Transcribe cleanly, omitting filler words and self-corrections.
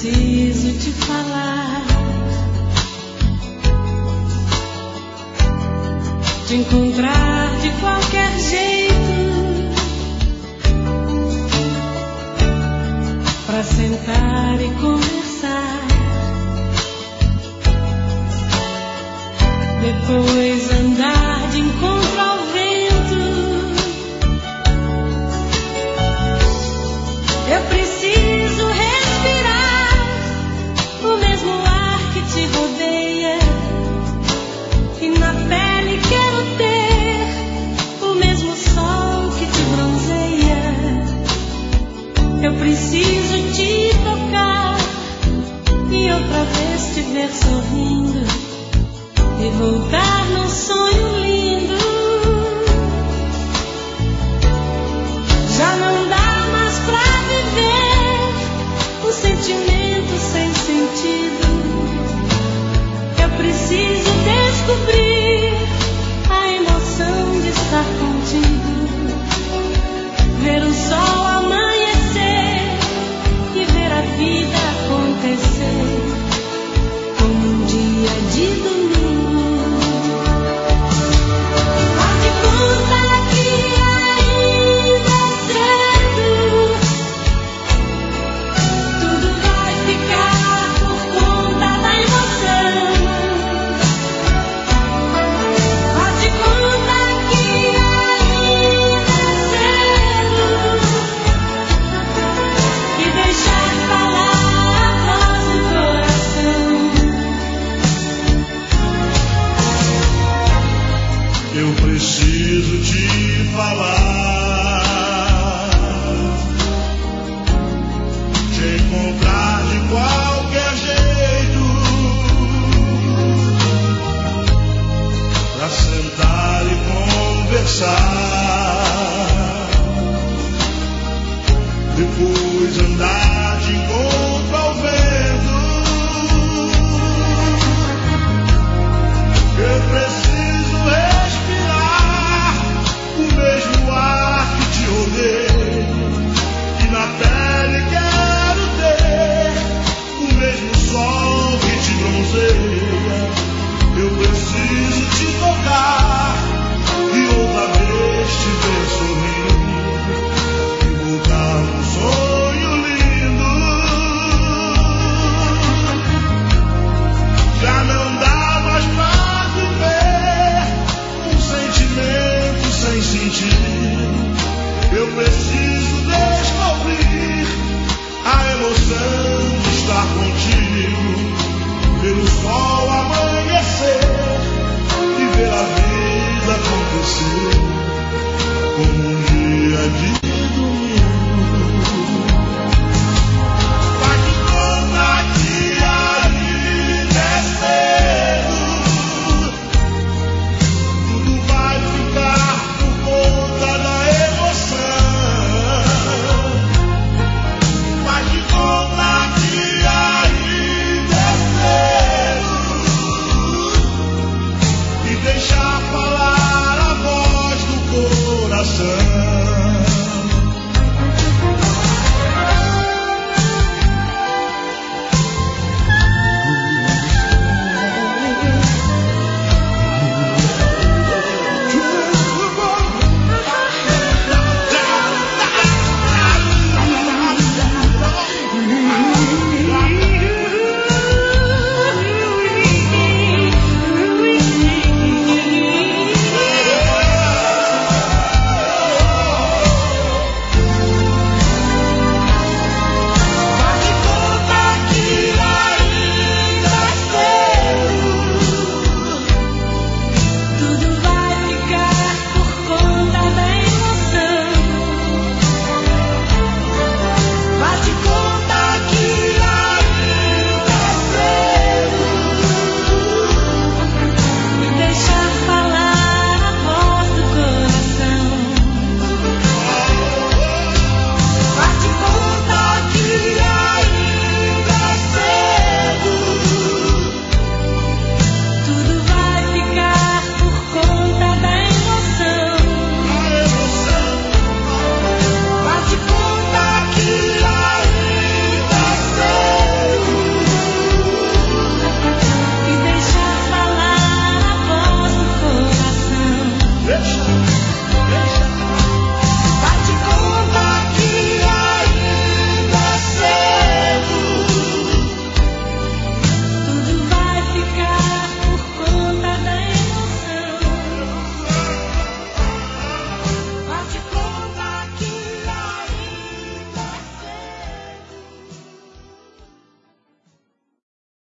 preciso te falar, te encontrar de qualquer jeito, pra sentar e conversar, depois andar de encontro ao vento. Eu preciso respirar o mesmo ar que te rodeia, e na pele quero ter o mesmo sol que te bronzeia. Eu preciso te tocar e outra vez te ver sorrindo e voltar num sonho lindo. Já não dá mais pra viver um sentimento sem sentido. Eu preciso descobrir a emoção de estar contigo, ver o sol amanhecer e ver a vida acontecer como um dia de domingo. Preciso te falar, te encontrar de qualquer jeito, pra sentar e conversar, depois andar de encontro